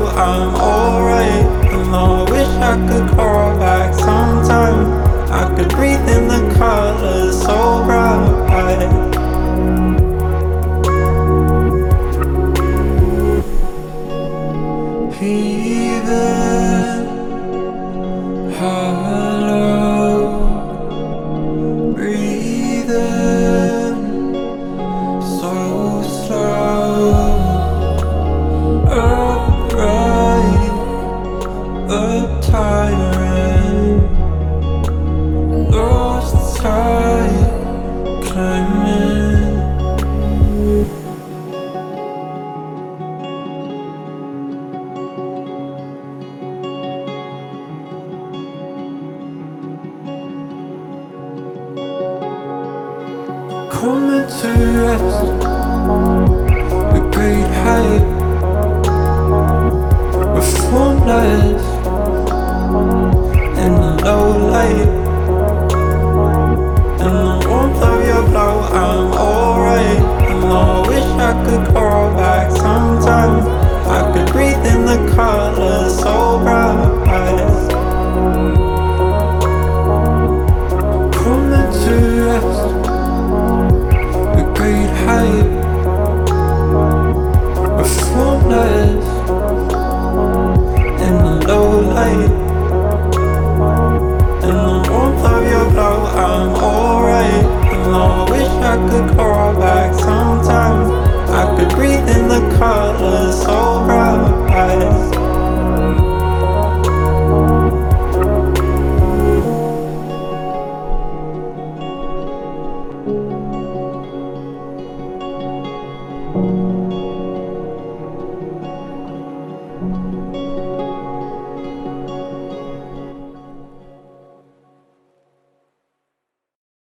I'm alright. And I wish I could crawl back sometime. I could breathe in the colors so bright. Even hollow, breathing so slow, upright but tiring, lost sight, climbing. Coming to rest, a great height, with formless in the low light. In the warmth of your glow, I'm alright. And I wish I could crawl back sometime. I could breathe in the colors so bright. Coming to rest, a great height, with formless in the low light. In the warmth of your glow, I'm alright. And I wish I could crawl back sometime. I could breathe in the colors so bright.